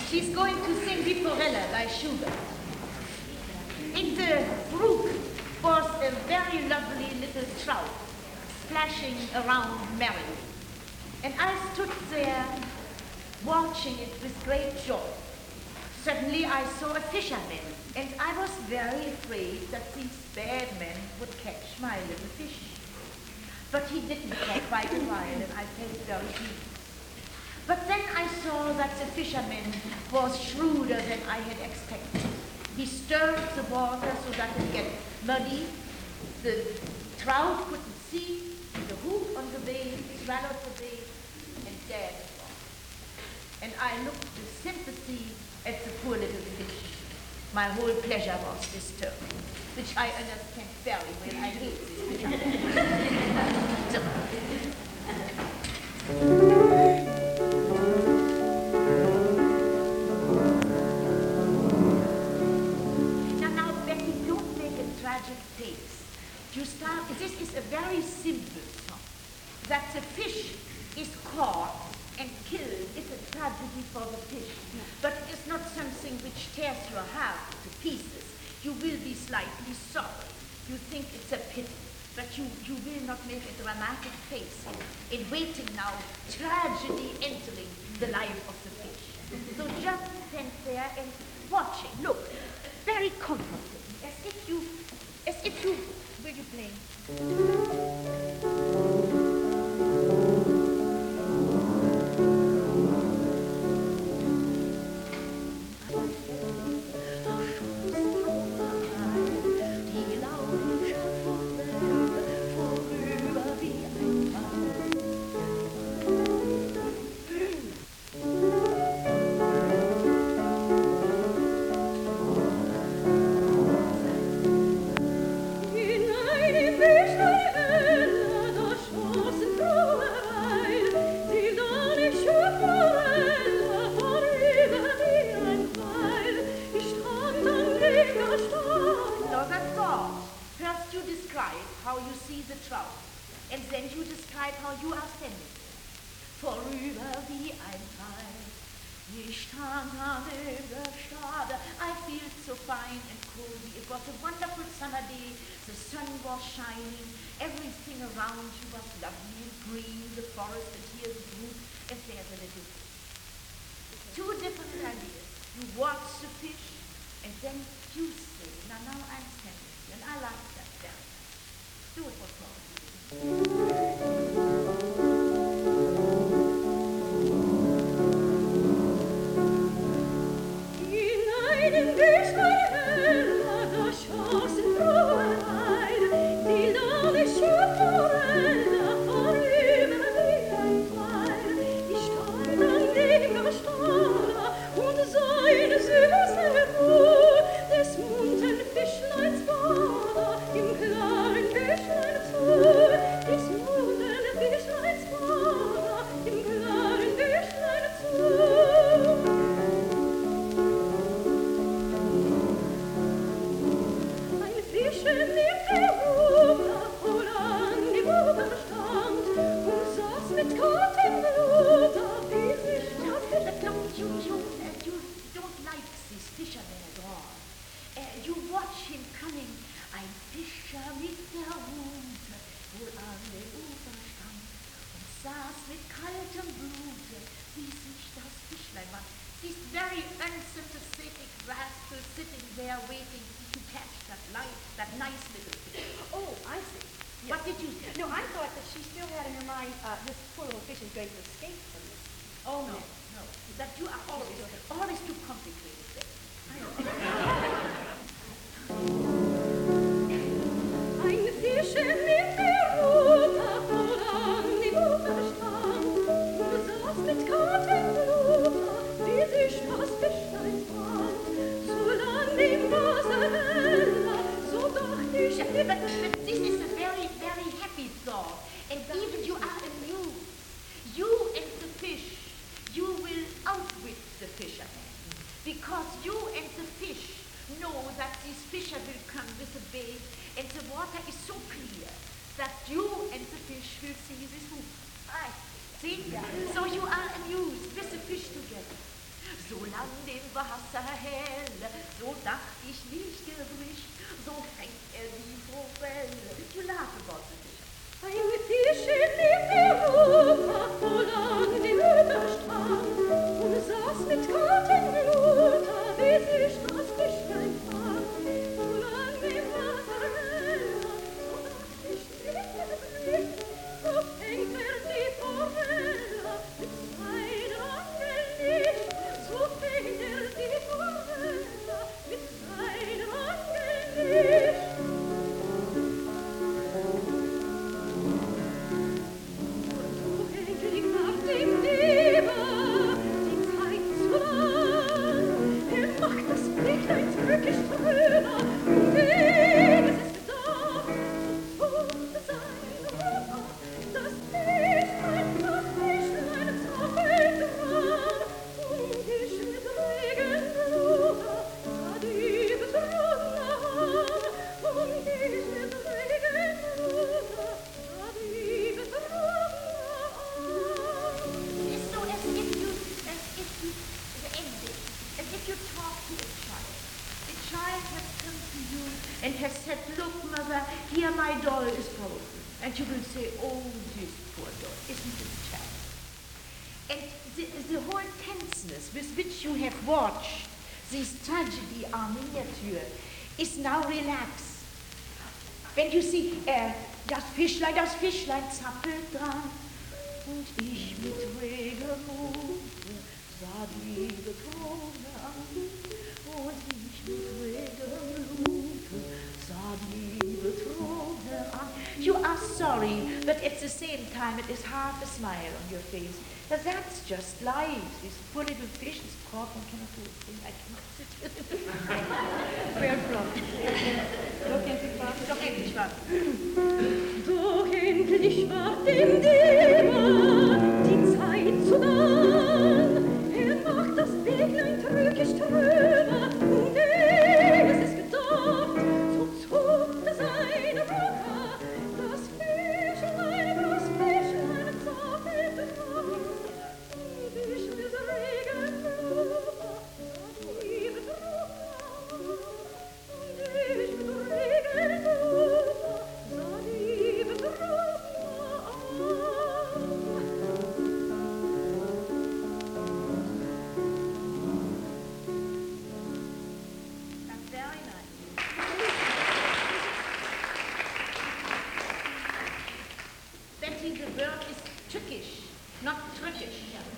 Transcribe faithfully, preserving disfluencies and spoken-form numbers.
She's going to sing Viporella by Schubert. In the brook was a very lovely little trout splashing around merrily. And I stood there watching it with great joy. Suddenly I saw a fisherman, and I was very afraid that these bad men would catch my little fish. But he didn't for quite a while, and I felt very pleased. But then I saw that the fisherman was shrewder than I had expected. He stirred the water so that it get muddy. The trout couldn't see. The hook on the bait swallowed the bait and there it was. And I looked with sympathy at the poor little fish. My whole pleasure was disturbed, which I understand very well. I hate this fish. So. You start, this is a very simple song. That the fish is caught and killed is a tragedy for the fish. Yeah. But it's not something which tears your heart to pieces. You will be slightly sorry. You think it's a pity, but you, you will not make a dramatic face in, in waiting now, tragedy entering the life of the fish. So just stand there and watch it. Look, very comforting, as if you, as if you, will you play? See? Yeah. So you are amused with the fish together. Solang dem Wasser hell, so dacht ich nicht gewischt, so fängt er die Forelle. You laugh about the fish. Ein Fisch lebt Europa, wohlan den Überstrand, und saß mit kaltem Blut, wie sich das Fischlein fand. Solang dem Wasser hell, so dacht ich nicht gewischt, so fängt er die Forelle mit seiner Angel nicht. So fängt er die Forelle mit seiner Angel nicht. Und so endlich nach dem Leber die Zeit zu lang. Er macht das Bächlein drückisch drüber und es ist gedacht, so zu sein Ruhe. Das Fischlein, das Fischlein zappelt dran und ich mit Regenblut sah die betrogene Hand und ich mit Regenblut sah die betrogene Hand. It's so as if you, as if you, the ending, as if you talk to a child. The child has come to you and has said, look, mother, here my doll is broken. And you will say, oh, this poor doll, isn't it sad? And the, the whole tenseness with which you have watched this tragedy en miniature is now relaxed. When you see, äh, das Fischlein, das Fischlein zappelt dran und ich mit Regenmut sah die Betrogene an und ich mit Regenmut sah die Betrogene an. You are sorry, but at the same time it is half a smile on your face. But that's just life. This poor little fish is caught and cannot do a thing. I cannot sit. Where from? Doch endlich war. Doch endlich war. Doch endlich war dem Dämon die Zeit zu lang. Er macht das Bächlein trügisch drüber und es ist gedacht, so zog er seine Rucker. Das Fischlein, das Fischlein zappelt dran und ich mit Regenblut sah die betrogene Hand und ich mit Regenblut sah die betrogene Hand. That's very nice. Betty, the verb is trickish, not trickish.